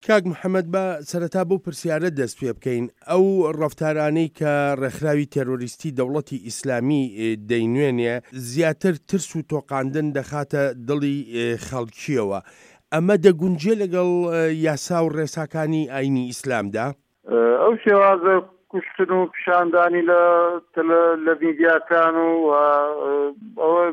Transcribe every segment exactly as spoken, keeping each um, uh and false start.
کاک محەممەد بە سەرەتا بۆ پرسیارە دەست پێ بکەین ئەو ڕەفتارانەی کە ڕێکخراوی تێرۆریستی دەوڵەتی ئیسلامی دەینوێنێ زیاتر ترس و تۆقاندن دەخاتە دڵی خەڵکیەوە. ئەمە دەگونجێ لەگەڵ یاسا و ڕێساکانی ئاینی ئیسلامدا؟ ئەو شێوازە کوشتن و پیشاندانی لە میدیاکان و ئەوە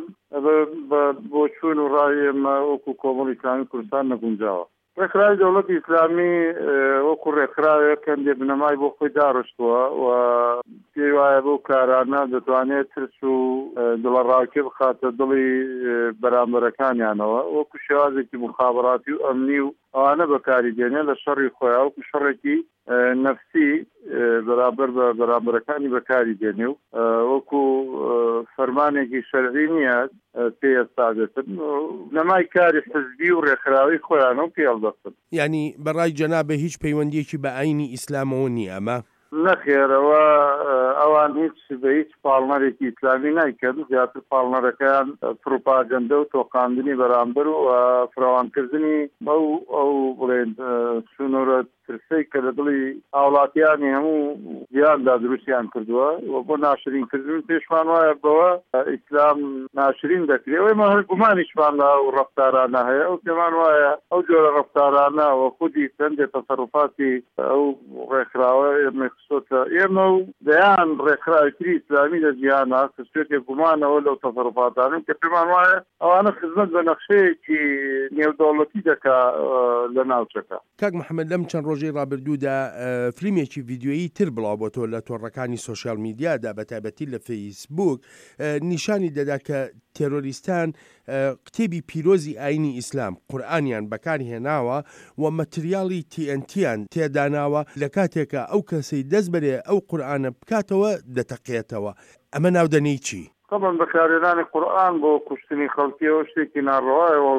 بۆ چوون و ڕای ئێمە وەکو کۆمەڵیەکانی کوردستان نەگونجاوە. ڕێکخراوی دەوڵەتی ئیسلامی وەکو ڕێکخراوێک کەندێ بنەمای بۆ خۆی داڕشتووە و پێی وایە بەو کارانە دەتوانێت ترس و دڵەڕاوکێ بخاتە دڵی بەرامبەرەکانیانەوە وەکو شێوازێکی مخابڕاتی و ئەمنی و ئەوانە بەکاری دێنێ لە شەڕی خۆیان وەکو شەڕێکی نەفسی بەرامبەر بە بەرامبەرەکانی بەکاری دێنێ و وەکو فەرمانێکی شەرعی نییە پێ ئێستادێتن نەمای کاری حزبی و ڕێکخراوی خۆیانە و پێڵدەستن. یعنی بەڕای جەنابە هیچ پەیوەندیەکی بە ئاینی ئیسلامەوە نییە ئەمە؟ نەخێرەوە ئەوان هیچ بە هیچ پاڵنەرێکی ئیسلامی نایکەن، زیاتر پاڵنەرەکەیان پروپاگەندە و تۆقاندنی بەرامبەر و فراوانکردنی بەو ئەو بڵێن سنوورە ترسەی کە لە دڵی هاوڵاتیانی هەموو گیاندا دروستیان کردووە و بۆ ناشرینکردن پێشمان وایە بەوە ئیسلام ناشرین دەکرێت. ئێمە هەر گومانیشمان لە ئەو ڕەفتارانە هەیە ئەو پێمان وایە ئەو جۆرە ڕەفتارانە و خودی چەندێ تەسەڕوفاتی ئەو ڕێکخراوە ئێمە خسۆتە ئێمە و دەیان ڕێکخراوی ئیسلامی لە جیهانە کە سوێتێک گومانەوە لەو تەسەڕوفاتانن کە پێمان وایە ئەوانە خزمەت بە نەخشەیەکی نێودەوڵەتی دەکا لە ناوچەکە. کاک محەممەد لەم چەند ڕۆژەی ڕابردوودا فیلمێکی ڤیدیۆیی تر بڵاو بۆتۆ لە تۆڕەکانی سۆشیال میدیادا بە تایبەتی لە فەیسبوک نیشانی دەدا کە تێرۆریستان کتێبی پیرۆزی ئاینی ئیسلام قورئانیان بەکاری هێناوە و مەتریاڵی تی ئەن تیان تێداناوە لە کاتێکە ئەو کەسەی دەست بەرێ ئەو قورئانە بکاتەوە دەتەقێتەوە. ئەمە ناودەنەی چی؟ طبعا بەکارهێنانی قورئان بۆ کوشتنی خەڵکیەوە شتێکی ناڕەوایەوە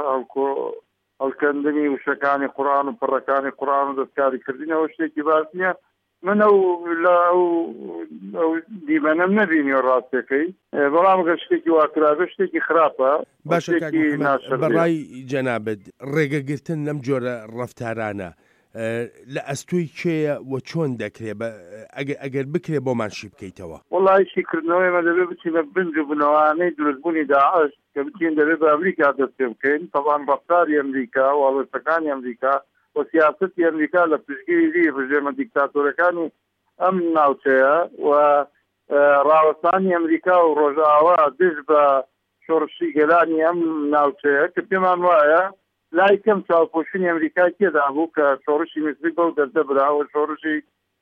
هەڵکەندنی وشەکانی قورئان و پڕەکانی قورئان و دەستکاریکردنەوە شتێکی باش نییە. من ئەو لە ئەو دیمەنەم نەبینیوە ڕاستەکەی، بەڵام گە شتێکی واکرابە شتێکی خراپە. باشە بەڕای جەنابەت ڕێگەگرتن لەم جۆرە ڕەفتارانە لە ئەستۆی کێیە و چۆن دەکرێت ئەگەر بکرێت بۆمانشی بکەیتەوە؟ وەڵی شیکردنەوەی مە دەبێت بچین لە بنج و بنەوانەی دروستبوونی داعش کە بچین دەبێت بە ئەمریکا دەست پێ بکەین. تەڵان ڕەفتاری ئەمریکا و هەڵوێستەکانی ئەمریکا و سیاسەتی ئەمریکا لە پشتگیری ڕژێمە دیکتاتۆرەکانی ئەم ناوچەیە و ڕاوەستانی ئەمریکا و ڕۆژئاوا دژ بە شۆڕشی گەلانی ئەم ناوچەیە کە پێمان وایە لای کەم چاوپۆشینی ئەمریکای تێدا بوو کە شۆڕشی میسری بەو دەردەبراوە شۆڕشی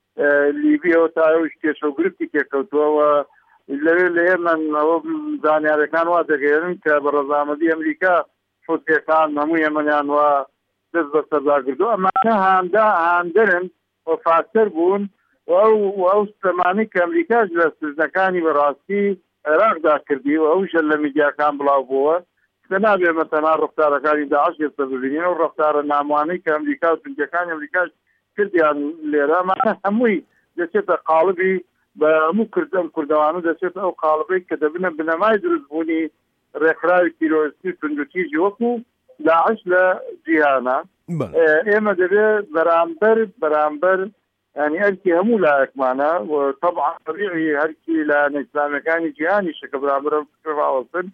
لیبیەوە تا ئەوش کێشە و گرفتی تێکەوتووەوە. لەوێ لە ئێمە ئەوە زانیارەکان وا دەگەێنن کە بە ڕەزامەندی ئەمریکا شۆسیەکان هەموو ئێمەیان وا دەست بە سەردا ئەمانە هاندا هاندرن و فاکتەر بوون و ئەو سەمانی کە ئەمریکاش لە سزنەکانی بەڕاستی عێراقدا کردی و ئەوشە لە میدیاکان بڵاو بووە کە نابێ مەتەنا ڕەفتارەکانی داعش ئێستا ببینین و ڕەفتارە ناموانەی کە ئەمریکا و تونکیەکانی ئەمریکاش کردیان لێرە ئەمانە هەمووی دەچێتە قاڵبی بە هەموو کردن کوردەوانە دەچێت ئەو قاڵبەی کە دەبنە بنەمای دروستبوونی ڕێکخراوی تیرۆریستی توندوتیژی وەکو داعش لە جیهانە. ئێمە دەبێت بەرامبەر بەرامبەر ینی ئەرکی هەموو لایەکمانە و طبعا طبیعی هەرکی لایەنە ئیسلامیەکانی جیهانی شەکە بەرامبەر ڕاوەستن.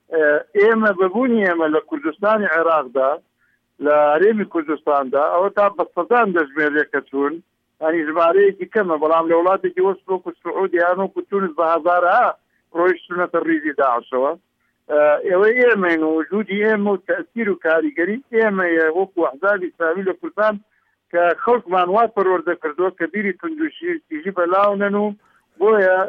ئێمە ببوونی ئێمە لە کوردستانی عێراقدا لە هەرێمی کوردستاندا ئەوە تا بە سەدان دەژمێرێکە چوون ینی ژمارەیەکی کەمە، بەڵام لە وڵاتێکی وەست وەکو سعودیان و تونس بە هەزارها ڕۆیشتونەتە ڕیزی داعشەوە. ئێوە ئێمەین و وجودی ئێمە و تەئسیر و کاریگەری ئێمەیە وەکو ئەحزابی ئیسلامی لە کوردستان کە خەڵکمان وا پەروەردە کردووە کە بیری توندوتیژی بەلاونن و بۆیە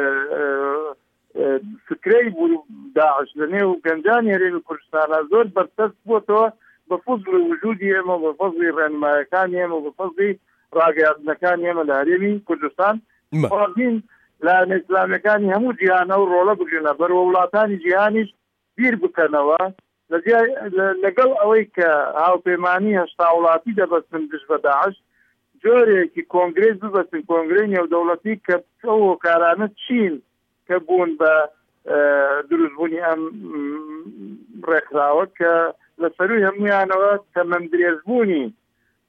فکرەی بوو داعش لە نێو گەنجانی هەرێمی کوردستانە زۆر بەرچەسپ بووەتەوە بە فەزڵ وجودی ئێمە بە فەزڵی ڕێنمایەکانی ئێمە بە فەزڵی ڕاگەیاندنەکانی ئێمە لە هەرێمی کوردستان خواردین لایەنە ئیسلامیەکانی هەموو جیهانە و ڕۆڵە بگرنە بەرەوە وڵاتانی جیهانیش بیر بکەنەوە لەگەڵ ئەوەی کە هاوپەیمانی هەشتا وڵاتی دەبەستن دژ بە داعش جۆرێکی کۆنگرێس ببەستن کۆنگرەی نێودەوڵەتی کە ئەو هۆکارانە چین کە بوون بە دروستبوونی ئەم ڕێکخراوە کە لە سەروی هەمویانەوە تەمەندرێزبوونی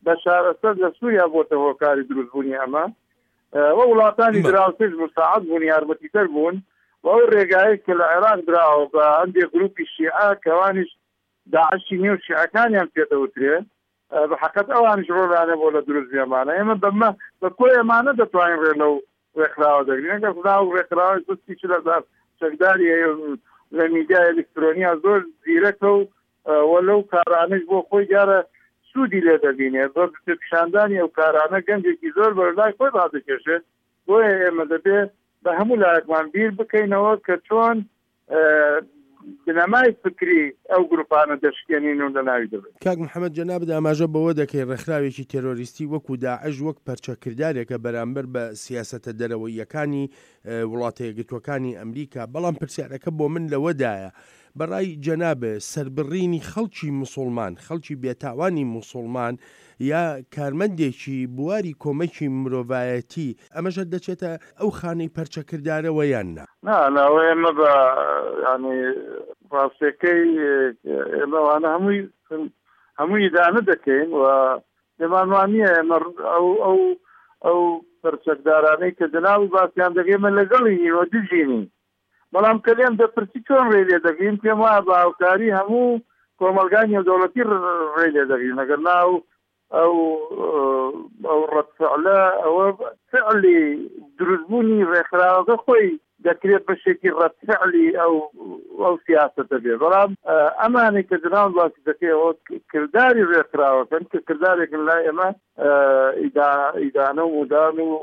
بە شارەسەر لە سووریا بۆتە هۆکاری دروستبوونی ئەمە وە وڵاتانی دراوسێش مساعد بوون یارمەتیتەر بوون و ئەو ڕێگایی کە لە عێراق دراوە بە هەندێک گروپی شیعە کەوانیش داعشی نێو شیعەکانیان پێدەوترێ بە حەقەت ئەوانش ڕۆڵانە بۆ لە دروست بێمانە ئێمە بەمە بە کۆی ئەمانە دەتوانین ڕێ لەو ڕێکخراوە دەگرین ئەگەر خدا و ڕێکخراوی پستی چل هەزار چەکداری لە میدیای ئەلکترۆنیا زۆر زیرەکە و وە لەو کارانش بۆ خۆی دیارە سوودی لێ دەبینێت زۆر پیشاندانی ئەو کارانە گەنجێکی زۆر بەرلای خۆی ڕادەکێشێت بۆیە ئێمە دەبێت بە هەموو لایەکمان بیر بکەینەوە کە چۆن بنەمای فکری ئەو گروپانە دەشکێنین و لە ناوی دەبێت. کاک محەممەد جەناب ئاماژە بەوە دەکەی ڕێکخراوێکی تێرۆریستی وەکو داعش وەک پەرچەکردارێکە بەرامبەر بە سیاسەتە دەرەوەیەکانی وڵاتە یەکگرتووەکانی ئەمریکا بەڵام پرسیارەکە بۆ من لەوەدایە بەڕای جەنابە سەربڕینی خەڵکی موسڵمان خەڵکی بێتاوانی موسڵمان یا کارمەندێکی بواری کۆمەکی مرۆڤایەتی ئەمەشە دەچێتە ئەو خانەی پەرچەکردارەوە یان نا ناوە ئێمە بە ینی ڕاستەکەی ئێمەوانە هەمووی هەمووی دانە دەکەین و دەمانوانیە ئێمە ئەو ئەو ئەو پەرچەکدارانەی کە دەناو باسییان دەگەێمە لەگەڵی وە دژینی بەڵام کەلێم دەپرسی چۆن ڕێ لێ دەگەین پێم وایە بە هاوکاری هەموو کۆمەلگانی دەوڵەتی ڕێ لێ دەگەین ئەگەر ناو ئەو ئەو ڕەتفعلە ئەوە فعلی دروستبوونی ڕێکخراوەکە خۆی دەکرێت بەشێکی ڕەتفعلی ئەو ئەو سیاسەتە بێ بەڵام ئەمانەی کە جناو باسی دەکەی ئەوە کردداری ڕێکخراوەکەن کە کردارێکن لای ئێمە ئیدانە و مودان و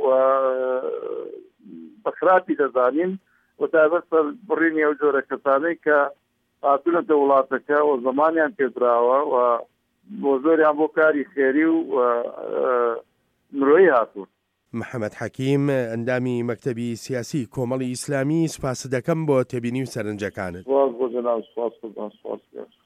بەخراپی دەزانین و تابەت بڕینی ئەو جۆرە کەسانەی کە هاتوونەتە وڵاتەکە و زمانیان پێدراوە و بۆ زۆریان بۆ کاری خێری و مرۆیی هاتوون. محەممەد حەکیم ئەندامی مەکتەبی سیاسی کۆمەڵی ئیسلامی سوپاس دەکەم بۆ تێبینی و سەرنجەکانت. سپاس بۆ جەناب، سپاس بۆ سپاس.